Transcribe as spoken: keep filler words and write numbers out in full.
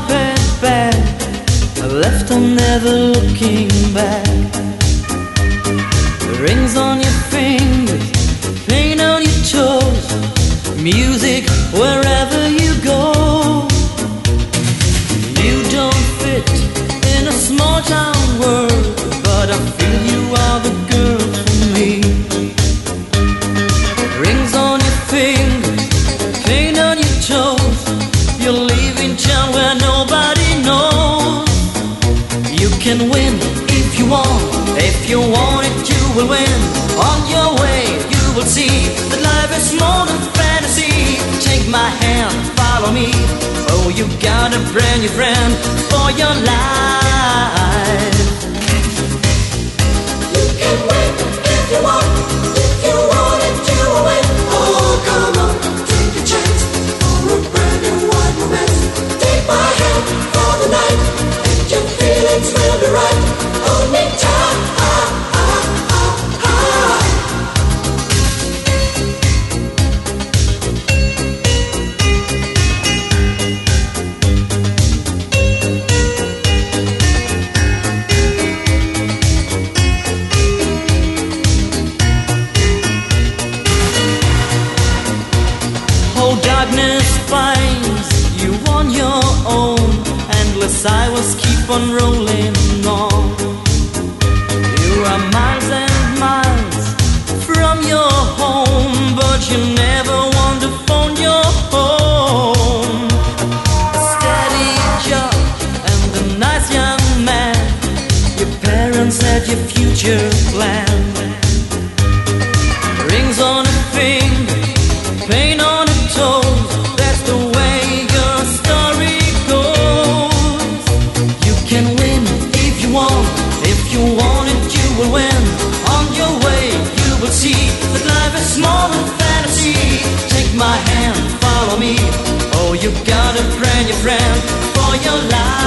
carpet bag, left on never looking back. Rings on your fingers, paint on your toes, music wherever you go. You don't fit in a small town world, but I feel you are the girl for me. Rings on your fingers, paint on your toes, you're leaving town where nobody knows. You can win if you want, if you want it you will win. On your way you will see that life is more than fantasy. Take my hand, follow me. Oh, you got a brand new friend for your life. You can win if you want, if you want it you will win. Oh, come on, take a chance for a brand new wide romance. Take my hand for the night, and your feelings will be right. Hold me tight, ah, ah, ah, ah. Oh, darkness finds you on your own. Endless highways keep on rolling on. You are miles and miles from your home, but you never want to phone your home. A steady job and a nice young man, your parents had your future planned. Rings on a finger, paint on a toe, that's the way your story goes. You can win if you want, if you want it you will win. On your way you will see that life is more than fantasy. Take my hand, follow me. Oh, you got a brand new friend for your life.